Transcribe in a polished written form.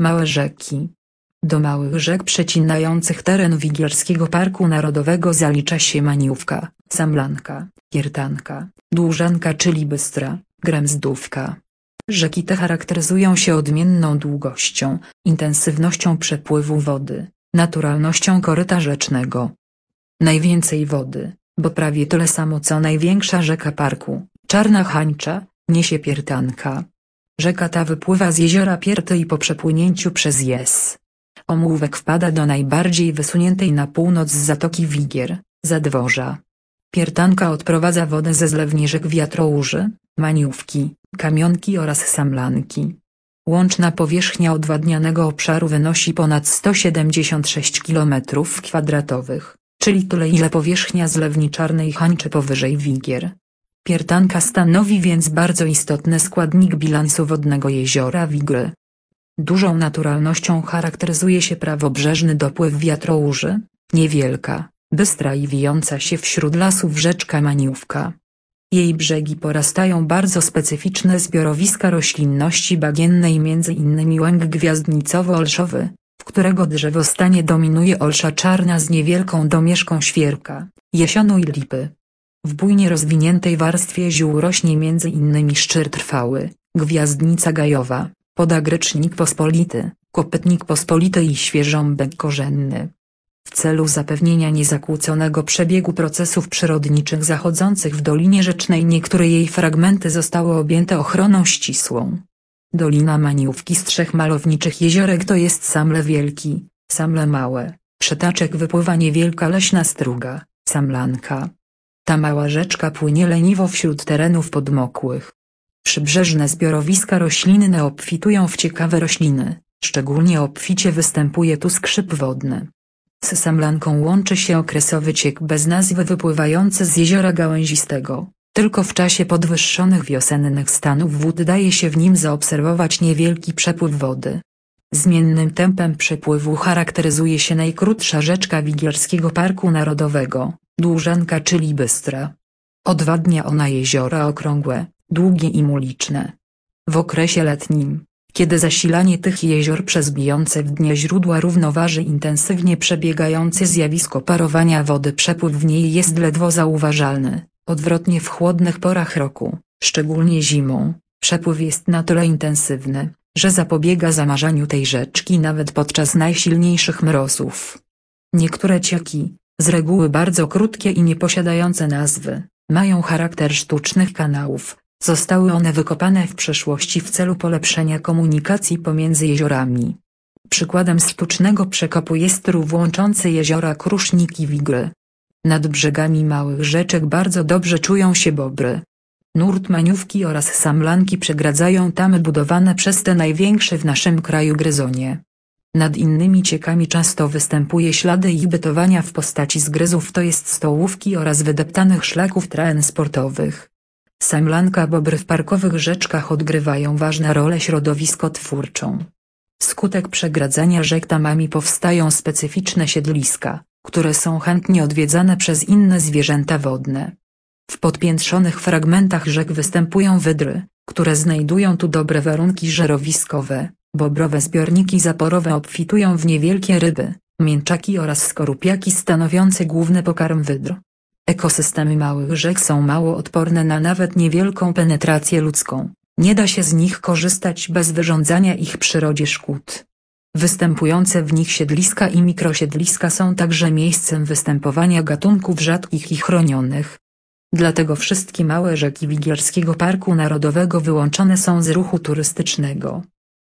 Małe rzeki. Do małych rzek przecinających teren Wigierskiego Parku Narodowego zalicza się Maniówka, Samlanka, Piertanka, Dłużanka czyli Bystra, Gremzdówka. Rzeki te charakteryzują się odmienną długością, intensywnością przepływu wody, naturalnością koryta rzecznego. Najwięcej wody, bo prawie tyle samo co największa rzeka parku, Czarna Hańcza, niesie Piertanka. Rzeka ta wypływa z jeziora Pierty i po przepłynięciu przez Omłówek wpada do najbardziej wysuniętej na północ zatoki Wigier, Zadworza. Piertanka odprowadza wodę ze zlewni rzek Wiatrołuży, Maniówki, Kamionki oraz Samlanki. Łączna powierzchnia odwadnianego obszaru wynosi ponad 176 km², czyli tyle ile powierzchnia zlewni Czarnej Hańczy powyżej Wigier. Piertanka stanowi więc bardzo istotny składnik bilansu wodnego jeziora Wigry. Dużą naturalnością charakteryzuje się prawobrzeżny dopływ Wiatrołuży, niewielka, bystra i wijąca się wśród lasów rzeczka Maniówka. Jej brzegi porastają bardzo specyficzne zbiorowiska roślinności bagiennej m.in. łęk gwiazdnicowo-olszowy, w którego drzewostanie dominuje olsza czarna z niewielką domieszką świerka, jesionu i lipy. W bujnie rozwiniętej warstwie ziół rośnie m.in. szczer trwały, gwiazdnica gajowa, podagrycznik pospolity, kopytnik pospolity i świeżąbek korzenny. W celu zapewnienia niezakłóconego przebiegu procesów przyrodniczych zachodzących w Dolinie Rzecznej niektóre jej fragmenty zostały objęte ochroną ścisłą. Dolina Maniówki z 3 malowniczych jeziorek to jest Samle Wielki, Samle Małe, Przetaczek wypływa niewielka leśna struga, Samlanka. Ta mała rzeczka płynie leniwo wśród terenów podmokłych. Przybrzeżne zbiorowiska roślinne obfitują w ciekawe rośliny, szczególnie obficie występuje tu skrzyp wodny. Z Samlanką łączy się okresowy ciek bez nazwy wypływający z jeziora Gałęzistego, tylko w czasie podwyższonych wiosennych stanów wód daje się w nim zaobserwować niewielki przepływ wody. Zmiennym tempem przepływu charakteryzuje się najkrótsza rzeczka Wigierskiego Parku Narodowego, Dłużanka czyli Bystra. Odwadnia ona jeziora okrągłe, długie i muliczne. W okresie letnim, kiedy zasilanie tych jezior przez bijące w dnie źródła równoważy intensywnie przebiegające zjawisko parowania wody, przepływ w niej jest ledwo zauważalny. Odwrotnie w chłodnych porach roku, szczególnie zimą, przepływ jest na tyle intensywny, że zapobiega zamarzaniu tej rzeczki nawet podczas najsilniejszych mrozów. Niektóre cieki, z reguły bardzo krótkie i nieposiadające nazwy, mają charakter sztucznych kanałów. Zostały one wykopane w przeszłości w celu polepszenia komunikacji pomiędzy jeziorami. Przykładem sztucznego przekopu jest rów łączący jeziora Krusznik i Wigry. Nad brzegami małych rzeczek bardzo dobrze czują się bobry. Nurt Maniówki oraz Samlanki przegradzają tamy budowane przez te największe w naszym kraju gryzonie. Nad innymi ciekami często występuje ślady ich bytowania w postaci zgryzów, to jest stołówki oraz wydeptanych szlaków transportowych. Samlanka, bobry w parkowych rzeczkach odgrywają ważną rolę środowiskotwórczą. Wskutek przegradzania rzek tamami powstają specyficzne siedliska, które są chętnie odwiedzane przez inne zwierzęta wodne. W podpiętrzonych fragmentach rzek występują wydry, które znajdują tu dobre warunki żerowiskowe. Bobrowe zbiorniki zaporowe obfitują w niewielkie ryby, mięczaki oraz skorupiaki stanowiące główny pokarm wydr. Ekosystemy małych rzek są mało odporne na nawet niewielką penetrację ludzką, nie da się z nich korzystać bez wyrządzania ich przyrodzie szkód. Występujące w nich siedliska i mikrosiedliska są także miejscem występowania gatunków rzadkich i chronionych. Dlatego wszystkie małe rzeki Wigierskiego Parku Narodowego wyłączone są z ruchu turystycznego.